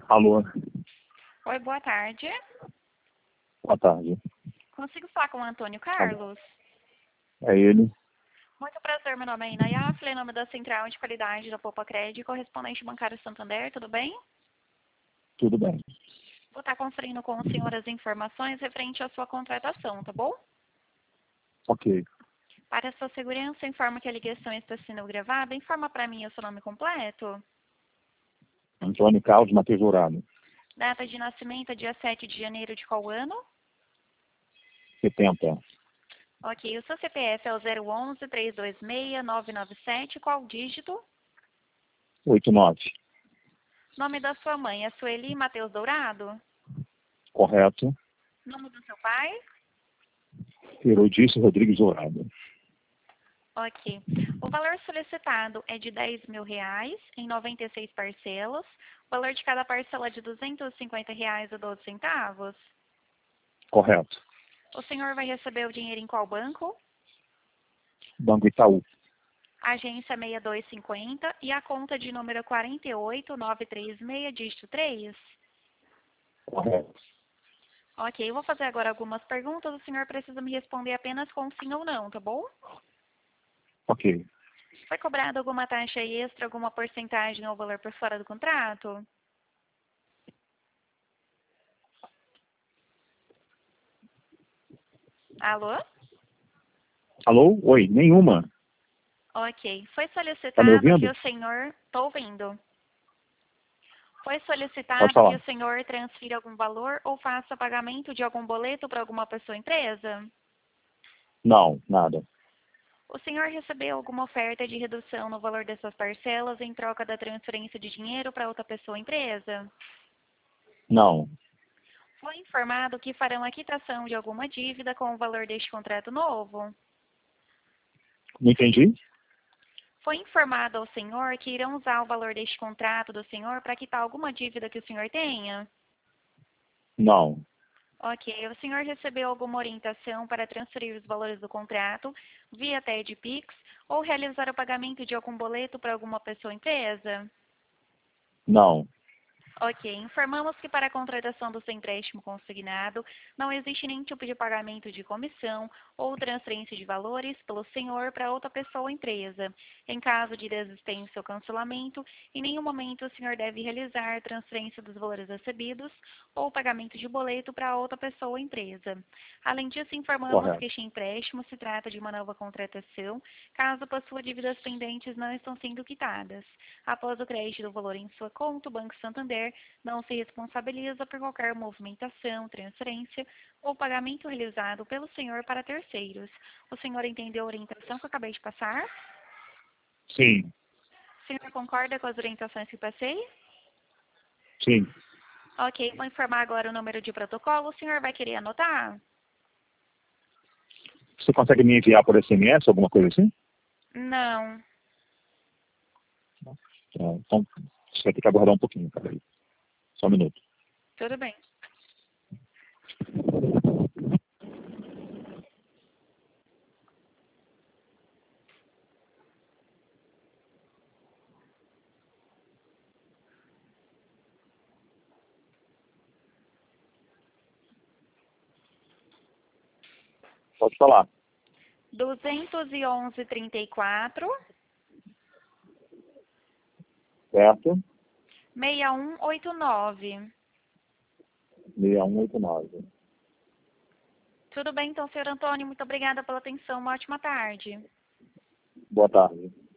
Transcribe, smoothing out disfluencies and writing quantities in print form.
Alô, Oi, boa tarde. boa tarde. Consigo falar com o Antônio Alô, Carlos? é ele? Muito prazer, meu nome é Inayafle, em nome da Central de Qualidade da Poupa Crédito, correspondente bancário Santander, tudo bem? Tudo bem. Vou estar conferindo com o senhor as informações referente à sua contratação, tá bom? Ok. Para a sua segurança, informa que a ligação está sendo gravada. Informa para mim o seu nome completo. Antônio Carlos Matheus Dourado. Data de nascimento, dia 7 de janeiro de qual ano? 70. Ok, o seu CPF é o 011-326-997, qual dígito? 89. Nome da sua mãe é Sueli Matheus Dourado? Correto. Nome do seu pai? Herodice Rodrigues Dourado. Ok. O valor solicitado é de R$ 10.000 em 96 parcelas. O valor de cada parcela é de R$ 250,12. Correto. O senhor vai receber o dinheiro em qual banco? Banco Itaú. Agência 6250 e a conta de número 48936, dígito 3. Correto. Ok, eu vou fazer agora algumas perguntas. O senhor precisa me responder apenas com sim ou não, tá bom? Ok. Foi cobrada alguma taxa extra, alguma porcentagem ou valor por fora do contrato? Alô? Alô? Oi, nenhuma. Ok. Foi Tá me solicitado que ouvindo? o senhor... Estou ouvindo. Foi Pode solicitado que falar. o senhor transfira algum valor ou faça pagamento de algum boleto para alguma pessoa ou empresa? Não, nada. O senhor recebeu alguma oferta de redução no valor dessas parcelas em troca da transferência de dinheiro para outra pessoa ou empresa? Não. Foi informado que farão a quitação de alguma dívida com o valor deste contrato novo? Não entendi? Foi informado ao senhor que irão usar o valor deste contrato do senhor para quitar alguma dívida que o senhor tenha? Não. Ok. O senhor recebeu alguma orientação para transferir os valores do contrato via TED Pix ou realizar o pagamento de algum boleto para alguma pessoa ou empresa? Não. Ok. Informamos que para a contratação do seu empréstimo consignado não existe nenhum tipo de pagamento de comissão ou transferência de valores pelo senhor para outra pessoa ou empresa. Em caso de desistência ou cancelamento, em nenhum momento o senhor deve realizar transferência dos valores recebidos ou pagamento de boleto para outra pessoa ou empresa. Além disso, informamos que Correto. este empréstimo se trata de uma nova contratação, caso possua dívidas pendentes não estão sendo quitadas. Após o crédito do valor em sua conta, o Banco Santander não se responsabiliza por qualquer movimentação, transferência ou pagamento realizado pelo senhor para terceiros. O senhor entendeu a orientação que eu acabei de passar? Sim. O senhor concorda com as orientações que passei? Sim. Ok, vou informar agora o número de protocolo. O senhor vai querer anotar? Você consegue me enviar por SMS, alguma coisa assim? Não. Então, você vai ter que aguardar um pouquinho, peraí. Só um minuto. Tudo bem. Pode falar. 211,34, Certo? 6189. 6189. Tudo bem, então, senhor Antônio, muito obrigada pela atenção. Uma ótima tarde. Boa tarde.